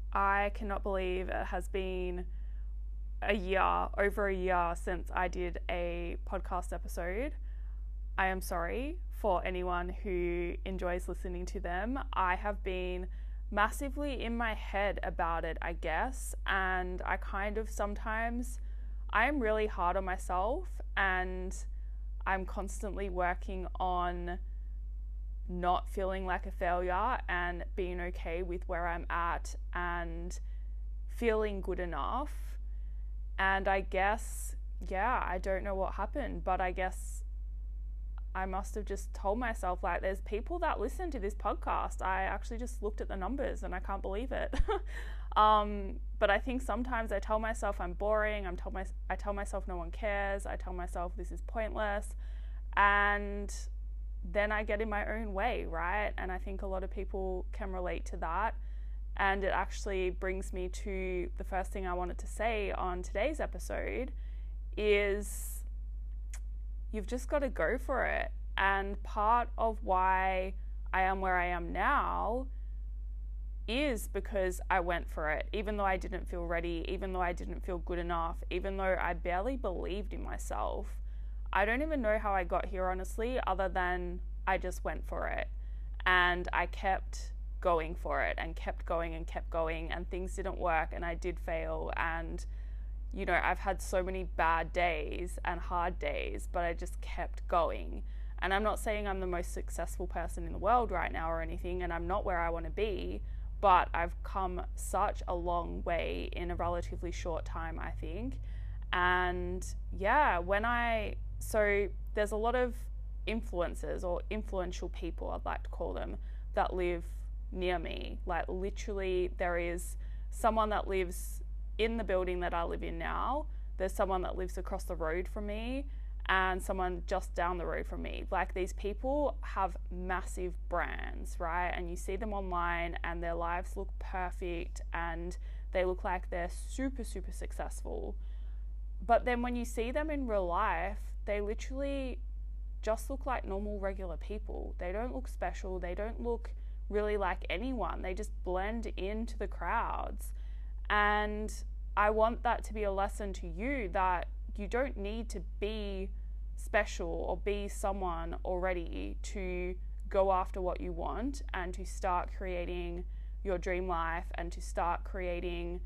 I cannot believe it has been over a year since I did a podcast episode. I am sorry for anyone who enjoys listening to them. I have been massively in my head about it, I guess, and I am really hard on myself, and I'm constantly working on not feeling like a failure and being okay with where I'm at and feeling good enough. And I guess, I don't know what happened, but I guess I must have just told myself, like, there's people that listen to this podcast. I actually just looked at the numbers and I can't believe it. But I think sometimes I tell myself I'm boring. I tell myself no one cares. I tell myself this is pointless. And then I get in my own way, right? And I think a lot of people can relate to that. And it actually brings me to the first thing I wanted to say on today's episode is you've just got to go for it. And part of why I am where I am now is because I went for it, even though I didn't feel ready, even though I didn't feel good enough, even though I barely believed in myself. I don't even know how I got here, honestly, other than I just went for it. And I kept going for it and kept going and kept going, and things didn't work and I did fail. And, you know, I've had so many bad days and hard days, but I just kept going. And I'm not saying I'm the most successful person in the world right now or anything, and I'm not where I want to be, but I've come such a long way in a relatively short time, I think. And yeah, so there's a lot of influencers or influential people, I'd like to call them, that live near me. Like literally there is someone that lives in the building that I live in now. There's someone that lives across the road from me and someone just down the road from me. Like these people have massive brands, right? And you see them online and their lives look perfect and they look like they're super, super successful. But then when you see them in real life, they literally just look like normal, regular people. They don't look special. They don't look really like anyone. They just blend into the crowds. And I want that to be a lesson to you that you don't need to be special or be someone already to go after what you want and to start creating your dream life and to start creating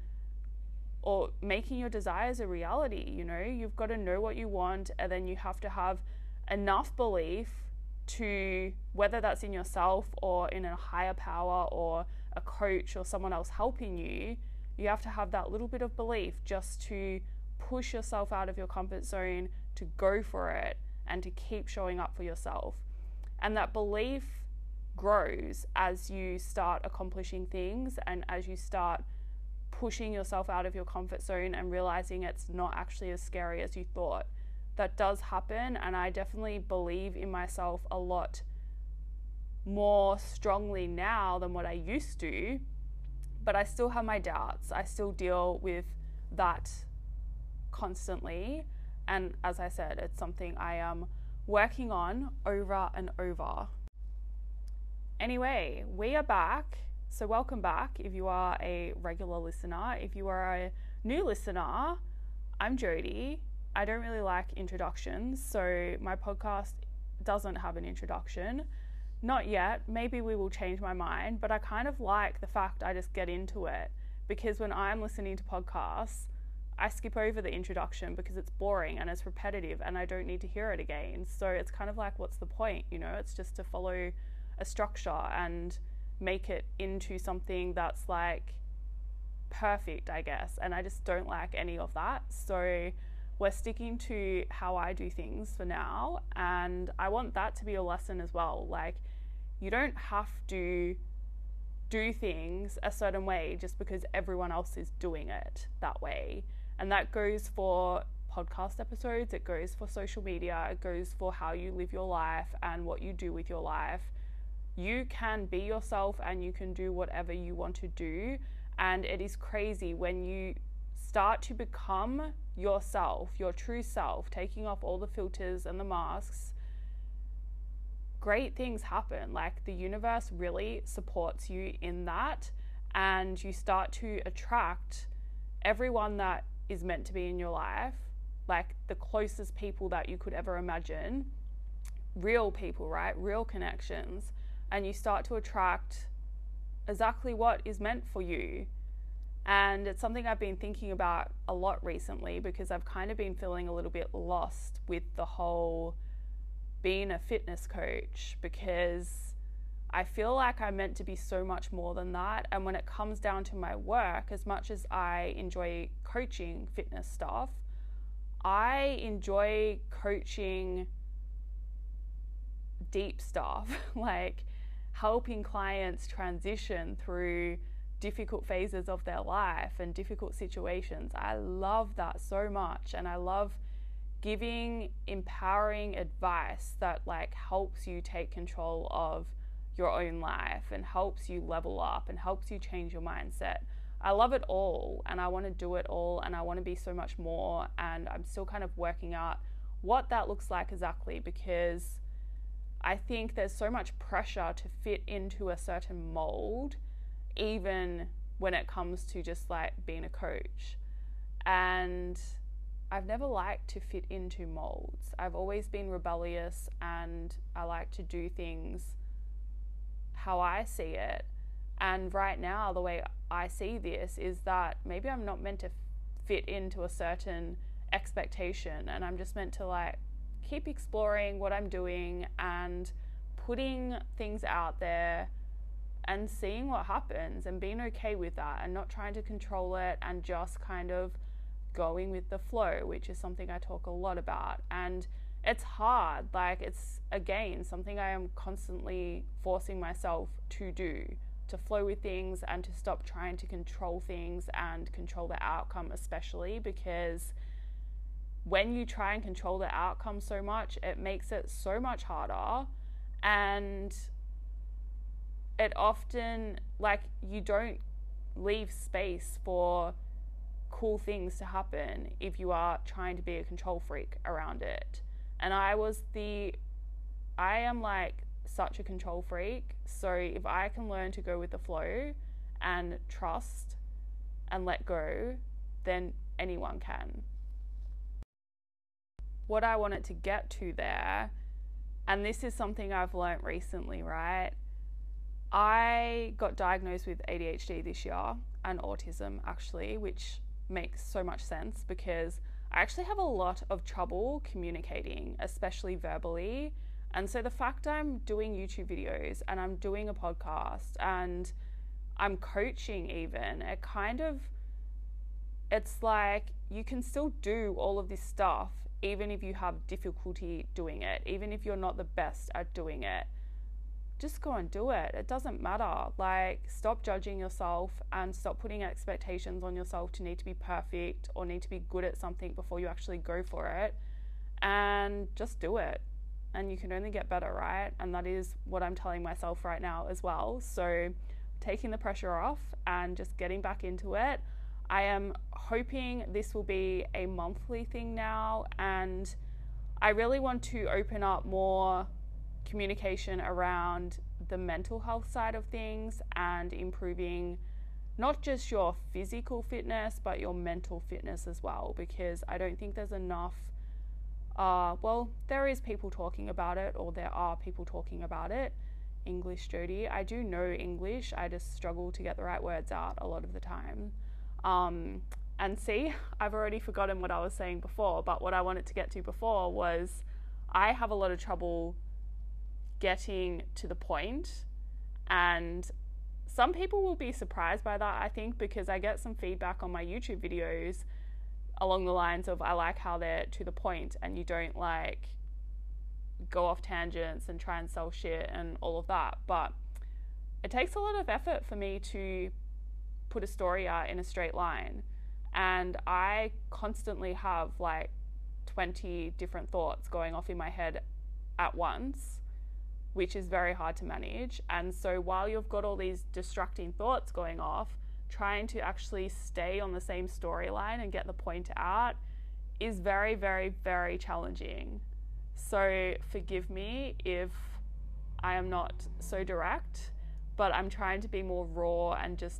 or making your desires a reality. You know, you've got to know what you want, and then you have to have enough belief to, whether that's in yourself or in a higher power or a coach or someone else helping you, you have to have that little bit of belief just to push yourself out of your comfort zone, to go for it and to keep showing up for yourself. And that belief grows as you start accomplishing things and as you start pushing yourself out of your comfort zone and realizing it's not actually as scary as you thought. That does happen, and I definitely believe in myself a lot more strongly now than what I used to, but I still have my doubts. I still deal with that constantly, and as I said, it's something I am working on over and over. Anyway, we are back. So welcome back if you are a regular listener. If you are a new listener, I'm Jody. I don't really like introductions, so my podcast doesn't have an introduction. Not yet. Maybe we will change my mind, but I kind of like the fact I just get into it, because when I'm listening to podcasts, I skip over the introduction because it's boring and it's repetitive and I don't need to hear it again. So it's kind of like, what's the point? You know, it's just to follow a structure and make it into something that's like perfect, I guess. And I just don't like any of that. So we're sticking to how I do things for now. And I want that to be a lesson as well. Like, you don't have to do things a certain way just because everyone else is doing it that way. And that goes for podcast episodes, it goes for social media, it goes for how you live your life and what you do with your life. You can be yourself and you can do whatever you want to do. And it is crazy when you start to become yourself, your true self, taking off all the filters and the masks. Great things happen. Like, the universe really supports you in that. and you start to attract everyone that is meant to be in your life, like the closest people that you could ever imagine, real people, right? Real connections. And you start to attract exactly what is meant for you. And it's something I've been thinking about a lot recently, because I've kind of been feeling a little bit lost with the whole being a fitness coach, because I feel like I'm meant to be so much more than that. And when it comes down to my work, as much as I enjoy coaching fitness stuff, I enjoy coaching deep stuff, like helping clients transition through difficult phases of their life and difficult situations. I love that so much, and I love giving empowering advice that like helps you take control of your own life and helps you level up and helps you change your mindset. I love it all, and I want to do it all, and I want to be so much more, and I'm still kind of working out what that looks like exactly, because I think there's so much pressure to fit into a certain mold, even when it comes to just like being a coach. And I've never liked to fit into molds. I've always been rebellious, and I like to do things how I see it. And right now, the way I see this is that maybe I'm not meant to fit into a certain expectation, and I'm just meant to like keep exploring what I'm doing and putting things out there and seeing what happens and being okay with that, and not trying to control it, and just kind of going with the flow, which is something I talk a lot about. And it's hard, like it's again something I am constantly forcing myself to do, to flow with things and to stop trying to control things and control the outcome, especially because when you try and control the outcome so much, it makes it so much harder, and it often, like, you don't leave space for cool things to happen if you are trying to be a control freak around it. And I am like such a control freak, so if I can learn to go with the flow and trust and let go, then anyone can. What I wanted to get to there, and this is something I've learnt recently, right? I got diagnosed with ADHD this year, and autism actually, which makes so much sense because I actually have a lot of trouble communicating, especially verbally. And so the fact I'm doing YouTube videos and I'm doing a podcast and I'm coaching even, it's like you can still do all of this stuff even if you have difficulty doing it, even if you're not the best at doing it. Just go and do it. It doesn't matter. Like, stop judging yourself and stop putting expectations on yourself to need to be perfect or need to be good at something before you actually go for it, and just do it. And you can only get better, right? And that is what I'm telling myself right now as well. So taking the pressure off and just getting back into it. I am hoping this will be a monthly thing now, and I really want to open up more communication around the mental health side of things and improving not just your physical fitness but your mental fitness as well, because I don't think there's enough there is people talking about it, or there are people talking about it. English, Jody. I do know English, I just struggle to get the right words out a lot of the time. And see, I've already forgotten what I was saying before, but what I wanted to get to before was I have a lot of trouble getting to the point, and some people will be surprised by that, I think, because I get some feedback on my YouTube videos along the lines of I like how they're to the point and you don't like go off tangents and try and sell shit and all of that. But it takes a lot of effort for me to put a story out in a straight line, and I constantly have like 20 different thoughts going off in my head at once, which is very hard to manage. And so while you've got all these distracting thoughts going off, trying to actually stay on the same storyline and get the point out is very, very, very challenging. So forgive me if I am not so direct, but I'm trying to be more raw and just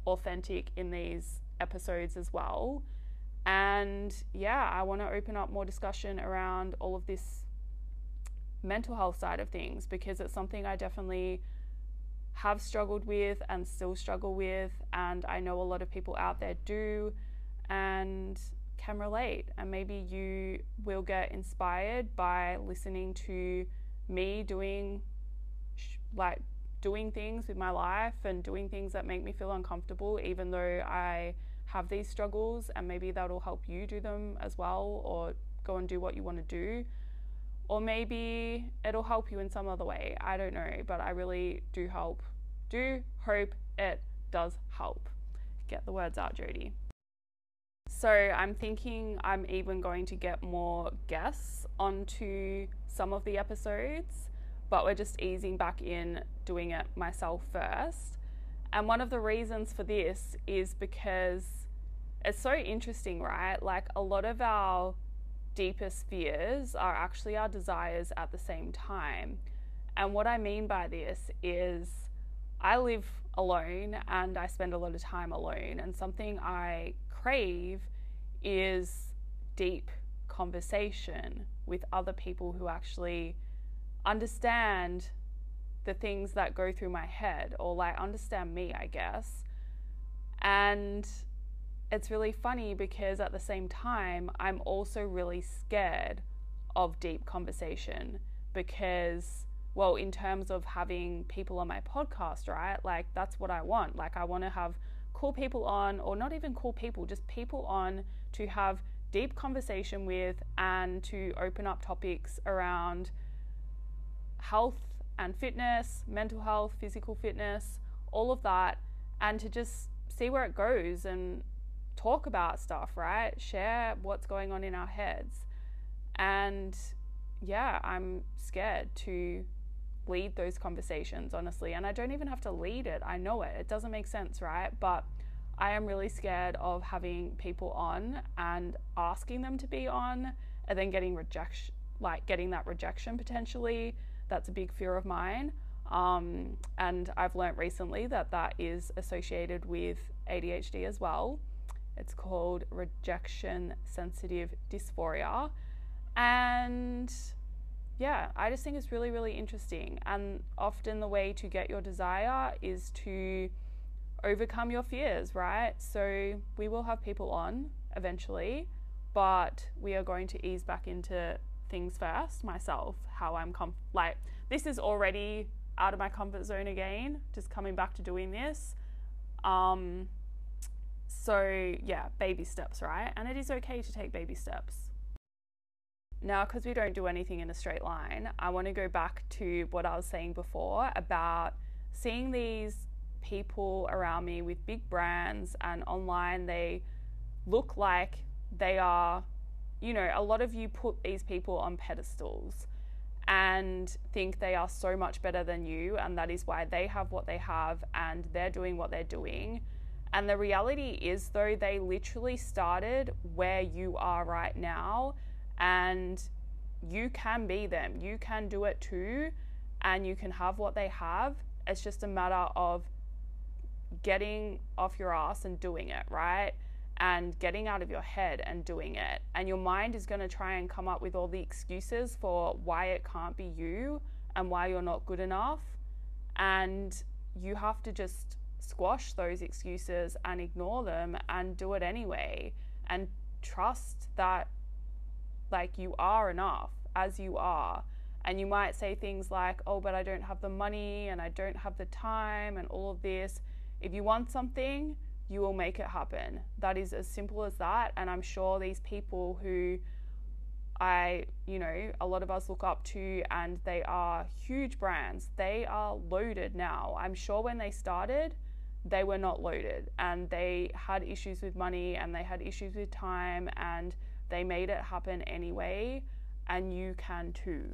authentic in these episodes as well. And yeah, I want to open up more discussion around all of this mental health side of things, because it's something I definitely have struggled with and still struggle with, and I know a lot of people out there do and can relate. And maybe you will get inspired by listening to me doing things with my life and doing things that make me feel uncomfortable, even though I have these struggles, and maybe that'll help you do them as well, or go and do what you want to do. Or maybe it'll help you in some other way. I don't know, but I really do hope it does help. Get the words out, Jody. So I'm thinking I'm even going to get more guests onto some of the episodes, but we're just easing back in doing it myself first. And one of the reasons for this is because it's so interesting, right? Like, a lot of our deepest fears are actually our desires at the same time. And what I mean by this is, I live alone and I spend a lot of time alone, and something I crave is deep conversation with other people who actually understand the things that go through my head, or like understand me, I guess. And it's really funny because at the same time, I'm also really scared of deep conversation, because, well, in terms of having people on my podcast, right? Like, that's what I want. Like, I want to have cool people on, or not even cool people, just people on to have deep conversation with, and to open up topics around health and fitness, mental health, physical fitness, all of that, and to just see where it goes and talk about stuff, right? Share what's going on in our heads. And yeah, I'm scared to lead those conversations, honestly. And I don't even have to lead it. I know it. It doesn't make sense, right? But I am really scared of having people on and asking them to be on, and then getting rejection, like getting that rejection potentially. That's a big fear of mine. And I've learnt recently that that is associated with ADHD as well. It's called rejection sensitive dysphoria. And yeah, I just think it's really, really interesting. And often the way to get your desire is to overcome your fears, right? So we will have people on eventually, but we are going to ease back into things first. Myself, how I'm like, this is already out of my comfort zone again, just coming back to doing this. So yeah, baby steps, right? And it is okay to take baby steps. Now, because we don't do anything in a straight line, I want to go back to what I was saying before about seeing these people around me with big brands, and online they look like they are, you know, a lot of you put these people on pedestals and think they are so much better than you, and that is why they have what they have and they're doing what they're doing. And the reality is, though, they literally started where you are right now, and you can be them. You can do it too, and you can have what they have. It's just a matter of getting off your ass and doing it, right? And getting out of your head and doing it. And your mind is going to try and come up with all the excuses for why it can't be you and why you're not good enough. And you have to just squash those excuses and ignore them and do it anyway, and trust that, like, you are enough as you are. And you might say things like, oh, but I don't have the money and I don't have the time and all of this. If you want something, you will make it happen. That is as simple as that. And I'm sure these people who a lot of us look up to, and they are huge brands, they are loaded now. I'm sure when they started, they were not loaded, and they had issues with money and they had issues with time, and they made it happen anyway, and you can too.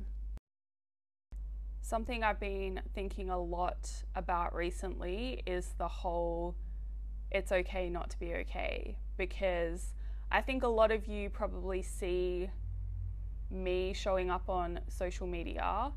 Something I've been thinking a lot about recently is the whole it's okay not to be okay, because I think a lot of you probably see me showing up on social media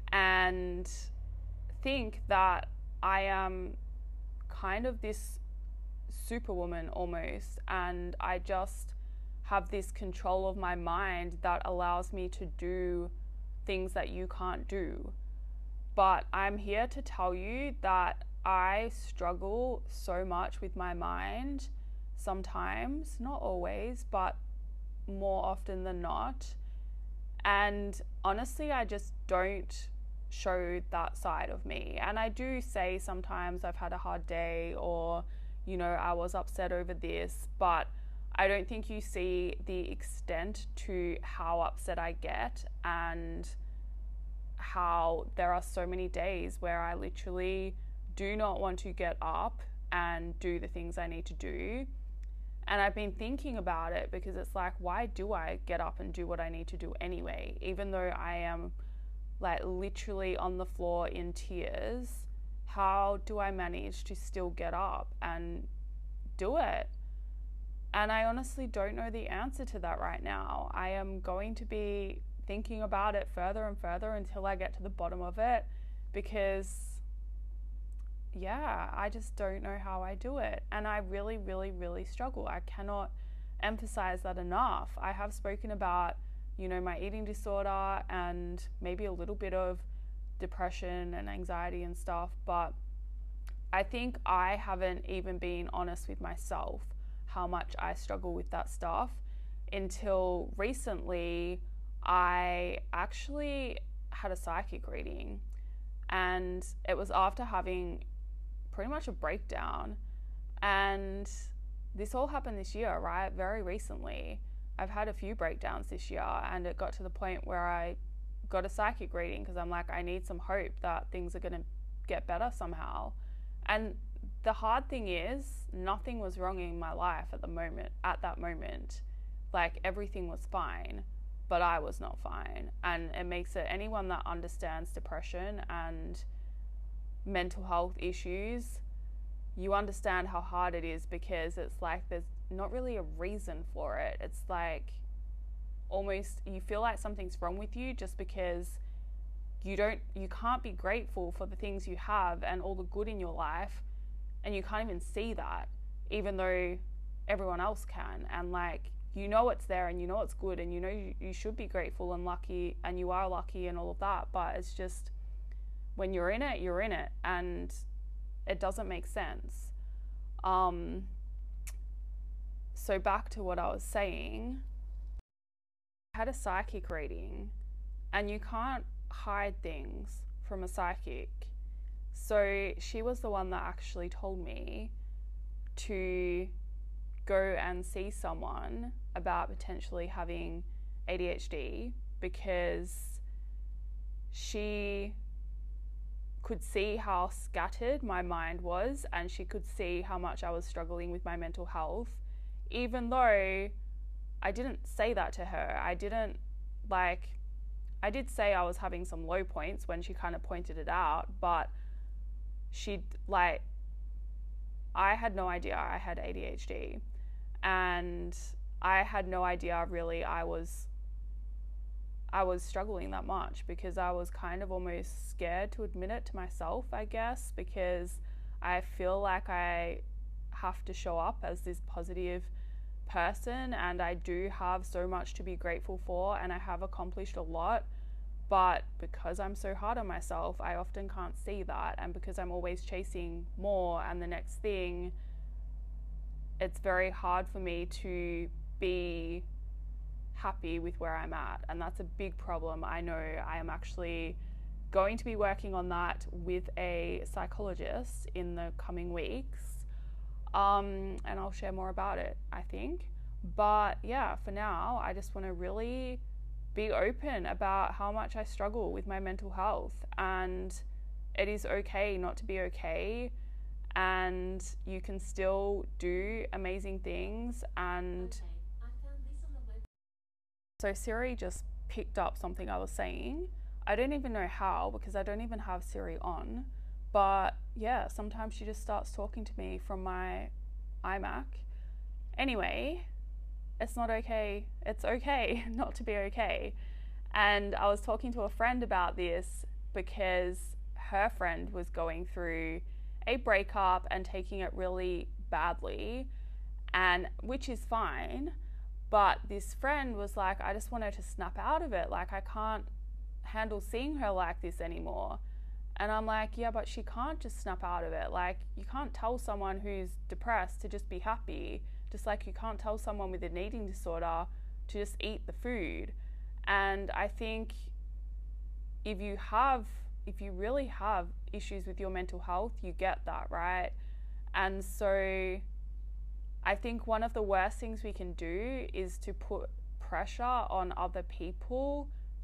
and think that I am kind of this superwoman almost, and I just have this control of my mind that allows me to do things that you can't do. But I'm here to tell you that I struggle so much with my mind sometimes, not always, but more often than not. And honestly, I just don't show that side of me. And I do say sometimes I've had a hard day, or, you know, I was upset over this, but I don't think you see the extent to how upset I get, and how there are so many days where I literally do not want to get up and do the things I need to do. And I've been thinking about it, because it's like, why do I get up and do what I need to do anyway? Even though I am like literally on the floor in tears, how do I manage to still get up and do it? And I honestly don't know the answer to that right now. I am going to be thinking about it further and further until I get to the bottom of it, because yeah, I just don't know how I do it. And I really, really, really struggle. I cannot emphasize that enough. I have spoken about, you know, my eating disorder and maybe a little bit of depression and anxiety and stuff, but I think I haven't even been honest with myself how much I struggle with that stuff until recently. I actually had a psychic reading, and it was after having pretty much a breakdown. And this all happened this year, right? Very recently. I've had a few breakdowns this year, and it got to the point where I got a psychic reading because I'm like, I need some hope that things are going to get better somehow. And the hard thing is, nothing was wrong in my life at that moment. Like, everything was fine, but I was not fine. And it makes it, anyone that understands depression and mental health issues, you understand how hard it is, because it's like there's not really a reason for it. It's like almost you feel like something's wrong with you just because you can't be grateful for the things you have and all the good in your life, and you can't even see that, even though everyone else can. And like, you know it's there, and you know it's good, and you know you should be grateful and lucky, and you are lucky and all of that, but it's just, when you're in it, and it doesn't make sense. So back to what I was saying, I had a psychic reading, and you can't hide things from a psychic. So she was the one that actually told me to go and see someone about potentially having ADHD, because she could see how scattered my mind was, and she could see how much I was struggling with my mental health, even though I didn't say that to her. I did say I was having some low points when she kind of pointed it out, but I had no idea I had ADHD, and I had no idea really I was struggling that much, because I was kind of almost scared to admit it to myself, I guess, because I feel like I have to show up as this positive person, and I do have so much to be grateful for, and I have accomplished a lot, but because I'm so hard on myself, I often can't see that, and because I'm always chasing more and the next thing, it's very hard for me to be happy with where I'm at, and that's a big problem. I know I am actually going to be working on that with a psychologist in the coming weeks, and I'll share more about it, I think. But yeah, for now, I just want to really be open about how much I struggle with my mental health, and it is okay not to be okay, and you can still do amazing things. And Okay, I found this on the web. so Siri just picked up something I was saying. I don't even know how, because I don't even have Siri on, but yeah, sometimes she just starts talking to me from my iMac. Anyway, it's not okay. It's okay not to be okay. And I was talking to a friend about this, because her friend was going through a breakup and taking it really badly, and which is fine. But this friend was like, I just want her to snap out of it. Like, I can't handle seeing her like this anymore. And I'm like, yeah, but she can't just snap out of it. Like, you can't tell someone who's depressed to just be happy, just like you can't tell someone with an eating disorder to just eat the food. And I think if you really have issues with your mental health, you get that, right? And so I think one of the worst things we can do is to put pressure on other people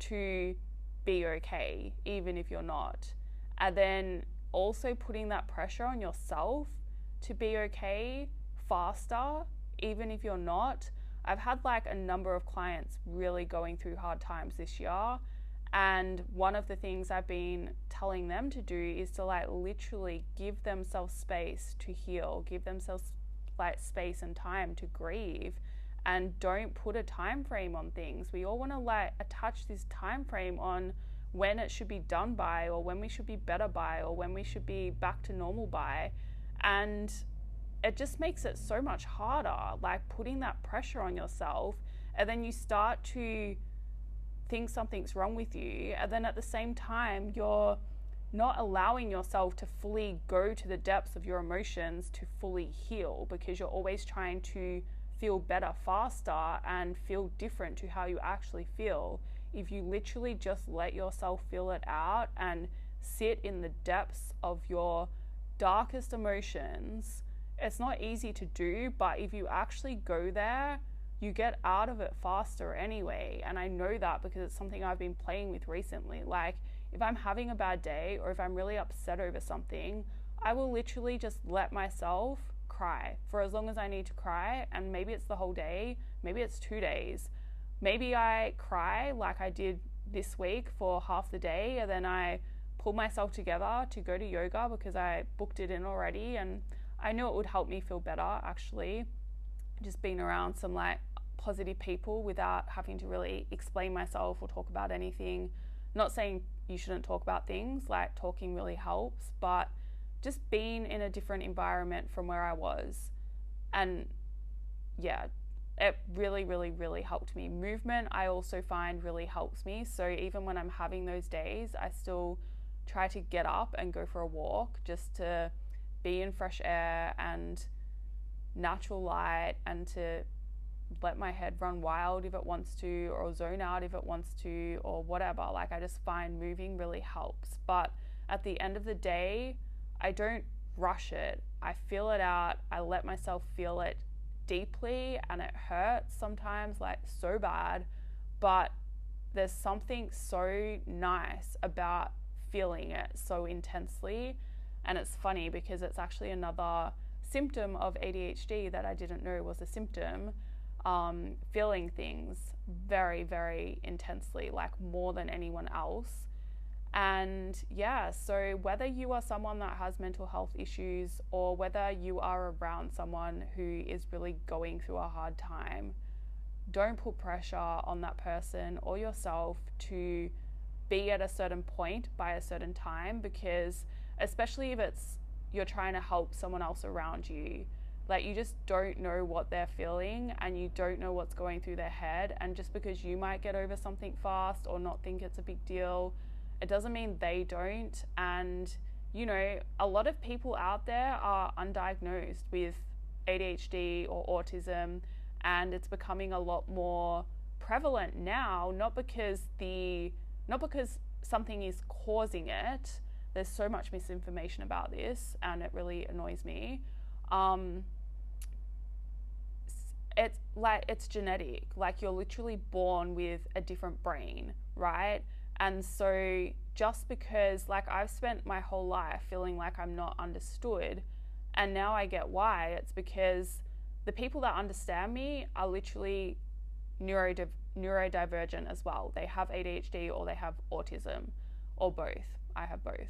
to be okay, even if you're not. And then also putting that pressure on yourself to be okay faster, even if you're not. I've had like a number of clients really going through hard times this year. And one of the things I've been telling them to do is to like literally give themselves space to heal, give themselves like space and time to grieve, and don't put a time frame on things. We all want to like attach this time frame on when it should be done by, or when we should be better by, or when we should be back to normal by. And it just makes it so much harder, like putting that pressure on yourself, and then you start to think something's wrong with you, and then at the same time you're not allowing yourself to fully go to the depths of your emotions to fully heal, because you're always trying to feel better faster and feel different to how you actually feel. If you literally just let yourself feel it out and sit in the depths of your darkest emotions, it's not easy to do, but if you actually go there, you get out of it faster anyway. And I know that because it's something I've been playing with recently. Like, if I'm having a bad day or if I'm really upset over something, I will literally just let myself cry for as long as I need to cry. And maybe it's the whole day, maybe it's 2 days. Maybe I cry like I did this week for half the day, and then I pull myself together to go to yoga because I booked it in already, and I knew it would help me feel better, actually. Just being around some like positive people without having to really explain myself or talk about anything. Not saying you shouldn't talk about things, like talking really helps, but just being in a different environment from where I was. And yeah, it really, really, really helped me. Movement, I also find really helps me. So even when I'm having those days, I still try to get up and go for a walk just to be in fresh air and natural light, and to let my head run wild if it wants to, or zone out if it wants to, or whatever. Like, I just find moving really helps. But at the end of the day, I don't rush it. I feel it out. I let myself feel it deeply, and it hurts sometimes, like so bad, but there's something so nice about feeling it so intensely. And it's funny because it's actually another symptom of ADHD that I didn't know was a symptom, feeling things very, very intensely, like more than anyone else. And yeah, so whether you are someone that has mental health issues, or whether you are around someone who is really going through a hard time, don't put pressure on that person or yourself to be at a certain point by a certain time, because especially if you're trying to help someone else around you, like, you just don't know what they're feeling, and you don't know what's going through their head. And just because you might get over something fast or not think it's a big deal, it doesn't mean they don't. And you know, a lot of people out there are undiagnosed with ADHD or autism, and it's becoming a lot more prevalent now, not because something is causing it. There's so much misinformation about this, and it really annoys me. It's like, it's genetic. Like, you're literally born with a different brain, right? And so just because, like, I've spent my whole life feeling like I'm not understood, and now I get why. It's because the people that understand me are literally neurodivergent as well. They have ADHD or they have autism, or both. I have both.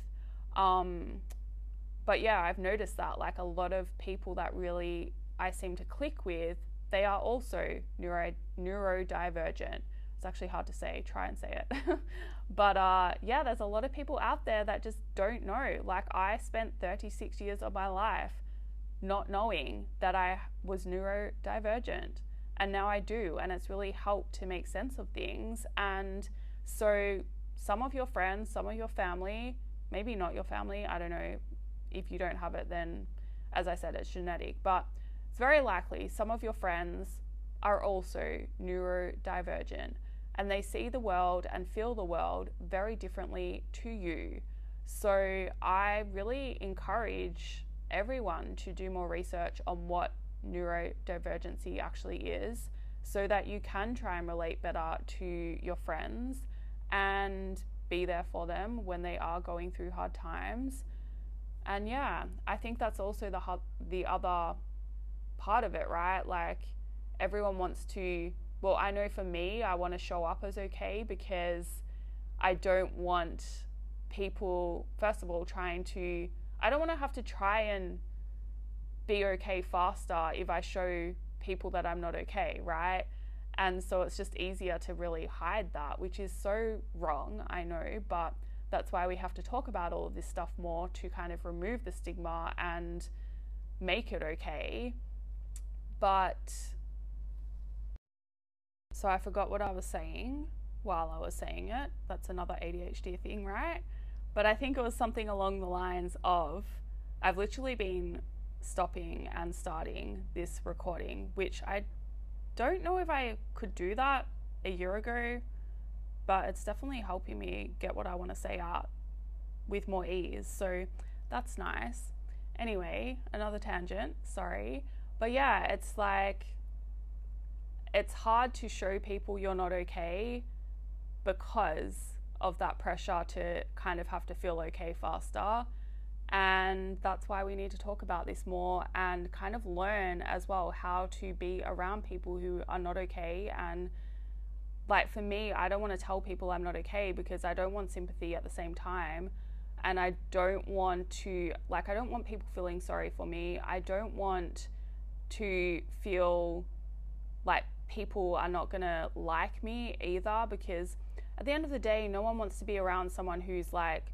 But yeah, I've noticed that, like, a lot of people that really I seem to click with, they are also neurodivergent. It's actually hard to say. Try and say it. But yeah, there's a lot of people out there that just don't know. Like, I spent 36 years of my life not knowing that I was neurodivergent, and now I do, and it's really helped to make sense of things. And so some of your friends, some of your family, maybe not your family, I don't know, if you don't have it, then as I said, it's genetic, but it's very likely some of your friends are also neurodivergent, and they see the world and feel the world very differently to you. So I really encourage everyone to do more research on what neurodivergency actually is, so that you can try and relate better to your friends and be there for them when they are going through hard times. And yeah, I think that's also the other part of it, right? Like, everyone wants to, well, I know for me, I want to show up as okay, because I don't want people, first of all, I don't want to have to try and be okay faster if I show people that I'm not okay, right? And so it's just easier to really hide that, which is so wrong, I know, but that's why we have to talk about all of this stuff more, to kind of remove the stigma and make it okay. But so I forgot what I was saying while I was saying it. That's another ADHD thing, right? But I think it was something along the lines of, I've literally been stopping and starting this recording, which I don't know if I could do that a year ago, but it's definitely helping me get what I want to say out with more ease. So that's nice. Anyway, another tangent, sorry. But yeah, it's like, it's hard to show people you're not okay because of that pressure to kind of have to feel okay faster. And that's why we need to talk about this more and kind of learn as well how to be around people who are not okay. And like, for me, I don't want to tell people I'm not okay, because I don't want sympathy at the same time. And I don't want to, like, I don't want people feeling sorry for me. I don't want to feel like people are not gonna like me either, because at the end of the day, no one wants to be around someone who's like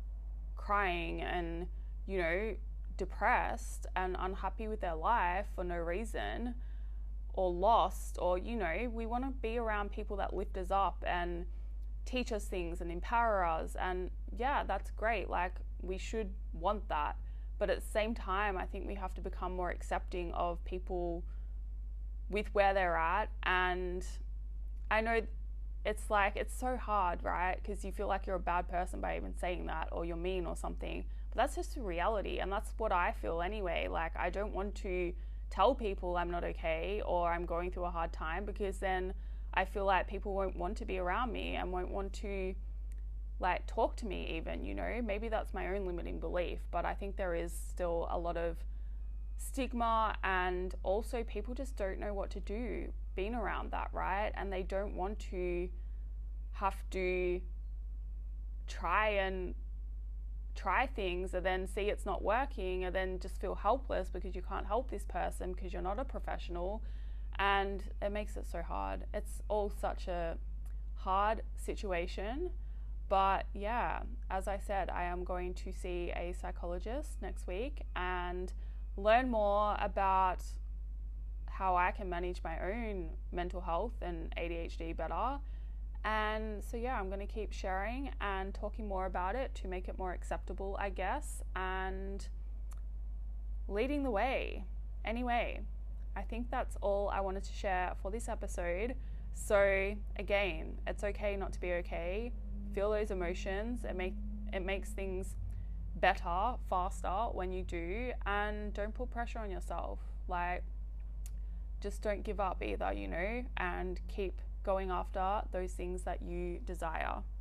crying and, you know, depressed and unhappy with their life for no reason, or lost, or, you know, we want to be around people that lift us up and teach us things and empower us. And yeah, that's great, like, we should want that. But at the same time, I think we have to become more accepting of people with where they're at. And I know it's like, it's so hard, right? Because you feel like you're a bad person by even saying that, or you're mean or something. But that's just the reality, and that's what I feel anyway. Like, I don't want to tell people I'm not okay or I'm going through a hard time, because then I feel like people won't want to be around me and won't want to like talk to me even, you know. Maybe that's my own limiting belief, but I think there is still a lot of stigma, and also people just don't know what to do being around that, right? And they don't want to have to try things and then see it's not working, and then just feel helpless because you can't help this person because you're not a professional. And it makes it so hard. It's all such a hard situation. But yeah, as I said, I am going to see a psychologist next week and learn more about how I can manage my own mental health and ADHD better. And so yeah, I'm going to keep sharing and talking more about it to make it more acceptable, I guess, and leading the way. Anyway, I think that's all I wanted to share for this episode. So again, it's okay not to be okay. Feel those emotions. It makes things better, faster when you do, and don't put pressure on yourself. Like, just don't give up either, you know, and keep going after those things that you desire.